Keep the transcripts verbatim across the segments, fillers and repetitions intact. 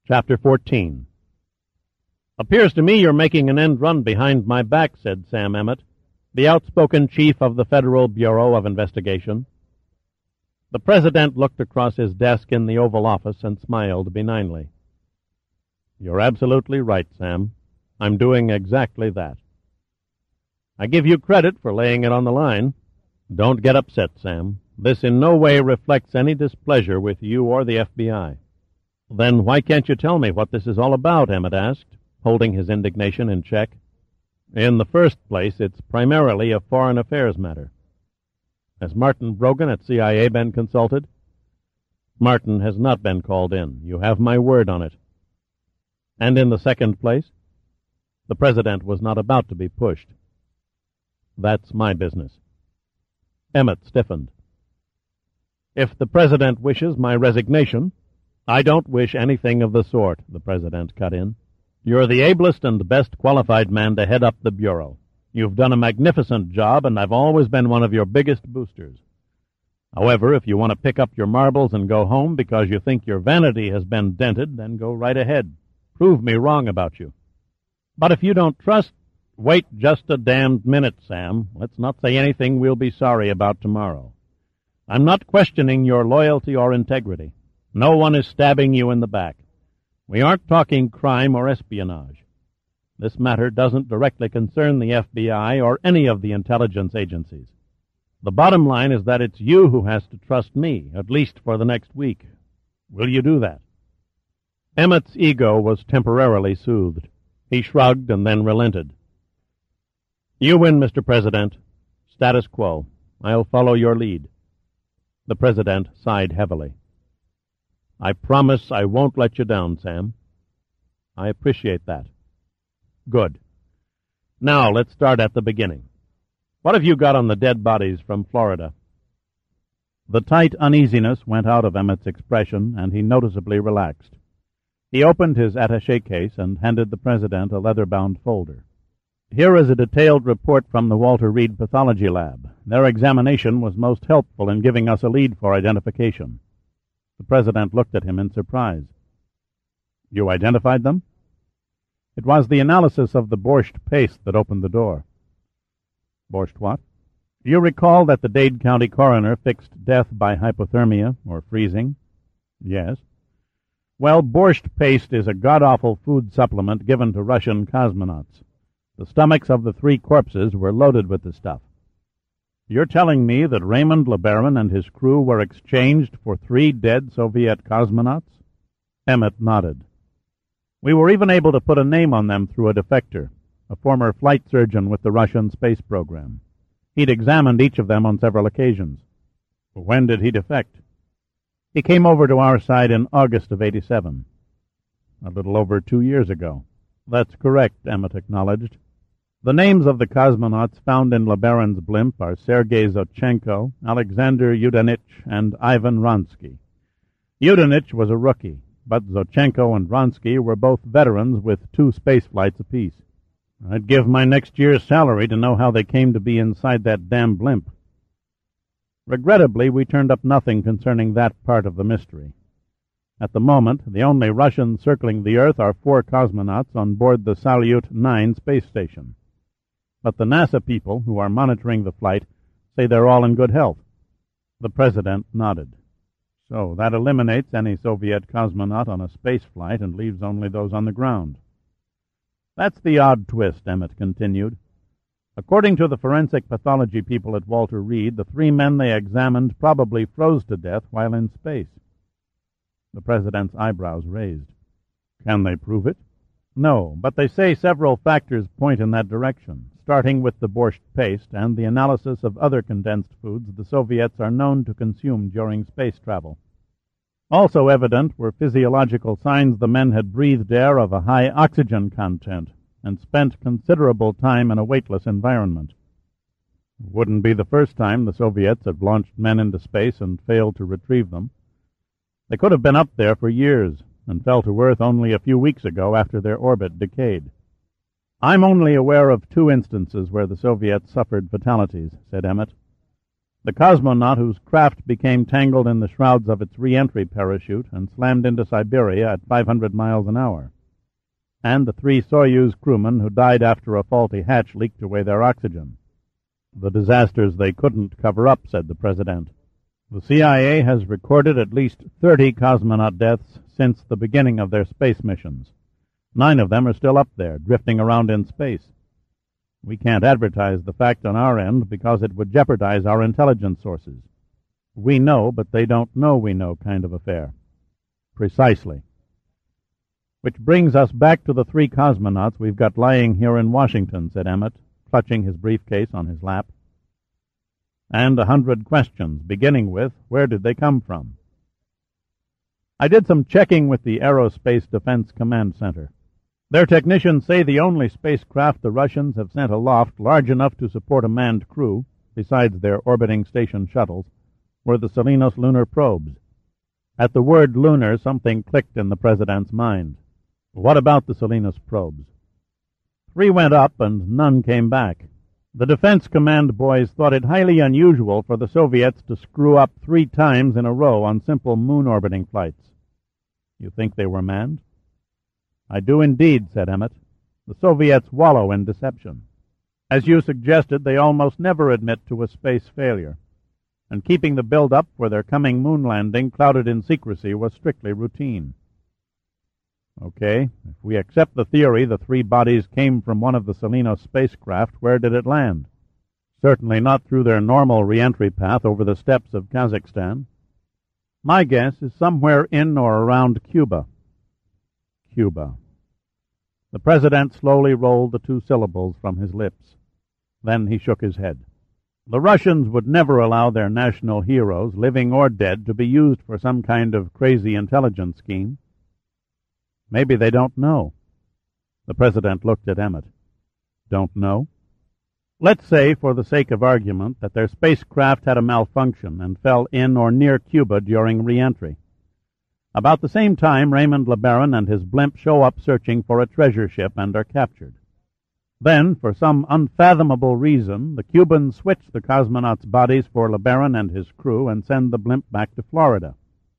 Chapter fourteen. "Appears to me you're making an end run behind my back," said Sam Emmett, the outspoken chief of the Federal Bureau of Investigation. The president looked across his desk in the Oval Office and smiled benignly. "You're absolutely right, Sam. I'm doing exactly that. I give you credit for laying it on the line. Don't get upset, Sam. This in no way reflects any displeasure with you or the F B I. "Then why can't you tell me what this is all about?" Emmett asked, holding his indignation in check. "In the first place, it's primarily a foreign affairs matter. Has Martin Brogan at C I A been consulted?" "Martin has not been called in. You have my word on it." "And in the second place?" The president was not about to be pushed. "That's my business." Emmett stiffened. "If the president wishes my resignation—" "I don't wish anything of the sort," the president cut in. "You're the ablest and best qualified man to head up the Bureau. You've done a magnificent job, and I've always been one of your biggest boosters. However, if you want to pick up your marbles and go home because you think your vanity has been dented, then go right ahead. Prove me wrong about you. But if you don't trust—" "Wait just a damned minute, Sam. Let's not say anything we'll be sorry about tomorrow. I'm not questioning your loyalty or integrity. No one is stabbing you in the back. We aren't talking crime or espionage. This matter doesn't directly concern the F B I or any of the intelligence agencies. The bottom line is that it's you who has to trust me, at least for the next week. Will you do that?" Emmett's ego was temporarily soothed. He shrugged and then relented. "You win, Mister President. Status quo. I'll follow your lead." The president sighed heavily. "I promise I won't let you down, Sam." "I appreciate that." "Good. Now let's start at the beginning. What have you got on the dead bodies from Florida?" The tight uneasiness went out of Emmett's expression, and he noticeably relaxed. He opened his attaché case and handed the president a leather-bound folder. "Here is a detailed report from the Walter Reed Pathology Lab. Their examination was most helpful in giving us a lead for identification." The president looked at him in surprise. "You identified them?" "It was the analysis of the borscht paste that opened the door." "Borscht what?" "You recall that the Dade County coroner fixed death by hypothermia, or freezing?" "Yes." "Well, borscht paste is a god-awful food supplement given to Russian cosmonauts. The stomachs of the three corpses were loaded with the stuff. You're telling me that Raymond LeBaron and his crew were exchanged for three dead Soviet cosmonauts?" Emmett nodded. "We were even able to put a name on them through a defector, a former flight surgeon with the Russian space program. He'd examined each of them on several occasions." "When did he defect?" "He came over to our side in August of eighty-seven. "A little over two years ago." "That's correct," Emmett acknowledged. "The names of the cosmonauts found in LeBaron's blimp are Sergei Zochenko, Alexander Yudanich, and Ivan Ronsky. Yudanich was a rookie, but Zochenko and Ronsky were both veterans with two space flights apiece. I'd give my next year's salary to know how they came to be inside that damn blimp." "Regrettably, we turned up nothing concerning that part of the mystery. At the moment, the only Russians circling the Earth are four cosmonauts on board the Salyut nine space station. But the NASA people who are monitoring the flight say they're all in good health." The president nodded. "So that eliminates any Soviet cosmonaut on a space flight and leaves only those on the ground." "That's the odd twist," Emmett continued. "According to the forensic pathology people at Walter Reed, the three men they examined probably froze to death while in space." The president's eyebrows raised. "Can they prove it?" "No, but they say several factors point in that direction, starting with the borscht paste and the analysis of other condensed foods the Soviets are known to consume during space travel. Also evident were physiological signs the men had breathed air of a high oxygen content and spent considerable time in a weightless environment. It wouldn't be the first time the Soviets had launched men into space and failed to retrieve them. They could have been up there for years and fell to Earth only a few weeks ago after their orbit decayed." "I'm only aware of two instances where the Soviets suffered fatalities," said Emmett. The cosmonaut whose craft became tangled in the shrouds of its re-entry parachute and slammed into Siberia at five hundred miles an hour. And the three Soyuz crewmen who died after a faulty hatch leaked away their oxygen. The disasters they couldn't cover up, said the President. The C I A has recorded at least thirty cosmonaut deaths since the beginning of their space missions. Nine of them are still up there, drifting around in space. We can't advertise the fact on our end because it would jeopardize our intelligence sources. We know, but they don't know we know kind of affair. Precisely. Which brings us back to the three cosmonauts we've got lying here in Washington, said Emmett, clutching his briefcase on his lap. And a hundred questions, beginning with, where did they come from? I did some checking with the Aerospace Defense Command Center. Their technicians say the only spacecraft the Russians have sent aloft large enough to support a manned crew, besides their orbiting station shuttles, were the Salinos lunar probes. At the word lunar, something clicked in the President's mind. What about the Salinos probes? Three went up and none came back. The Defense Command boys thought it highly unusual for the Soviets to screw up three times in a row on simple moon-orbiting flights. You think they were manned? I do indeed, said Emmett. The Soviets wallow in deception. As you suggested, they almost never admit to a space failure, and keeping the build-up for their coming moon landing clouded in secrecy was strictly routine. Okay, if we accept the theory the three bodies came from one of the Salinos spacecraft, where did it land? Certainly not through their normal re-entry path over the steppes of Kazakhstan. My guess is somewhere in or around Cuba. Cuba. The President slowly rolled the two syllables from his lips. Then he shook his head. The Russians would never allow their national heroes, living or dead, to be used for some kind of crazy intelligence scheme. Maybe they don't know. The President looked at Emmett. Don't know? Let's say, for the sake of argument, that their spacecraft had a malfunction and fell in or near Cuba during re-entry. About the same time, Raymond LeBaron and his blimp show up searching for a treasure ship and are captured. Then, for some unfathomable reason, the Cubans switch the cosmonauts' bodies for LeBaron and his crew and send the blimp back to Florida.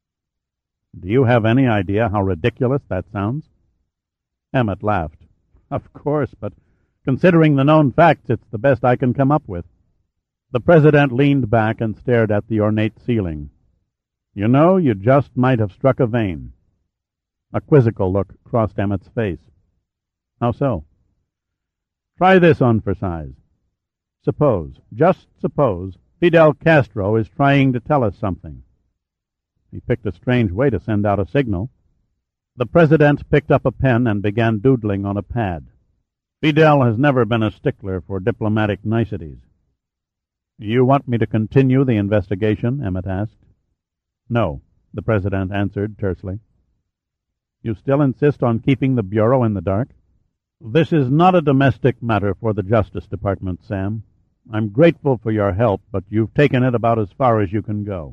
Do you have any idea how ridiculous that sounds? Emmett laughed. Of course, but considering the known facts, it's the best I can come up with. The President leaned back and stared at the ornate ceiling. You know, you just might have struck a vein. A quizzical look crossed Emmett's face. How so? Try this on for size. Suppose, just suppose, Fidel Castro is trying to tell us something. He picked a strange way to send out a signal. The President picked up a pen and began doodling on a pad. Fidel has never been a stickler for diplomatic niceties. You want me to continue the investigation? Emmett asked. No, the President answered tersely. You still insist on keeping the Bureau in the dark? This is not a domestic matter for the Justice Department, Sam. I'm grateful for your help, but you've taken it about as far as you can go.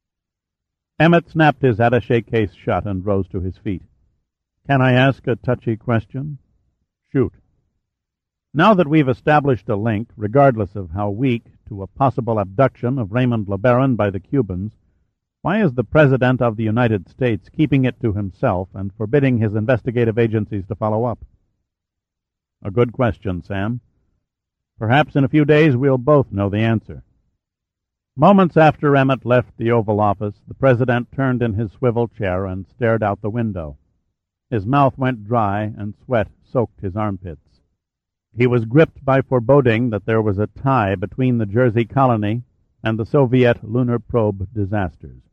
Emmett snapped his attaché case shut and rose to his feet. Can I ask a touchy question? Shoot. Now that we've established a link, regardless of how weak, to a possible abduction of Raymond LeBaron by the Cubans, why is the President of the United States keeping it to himself and forbidding his investigative agencies to follow up? A good question, Sam. Perhaps in a few days we'll both know the answer. Moments after Emmett left the Oval Office, the President turned in his swivel chair and stared out the window. His mouth went dry and sweat soaked his armpits. He was gripped by foreboding that there was a tie between the Jersey colony and the Soviet lunar probe disasters.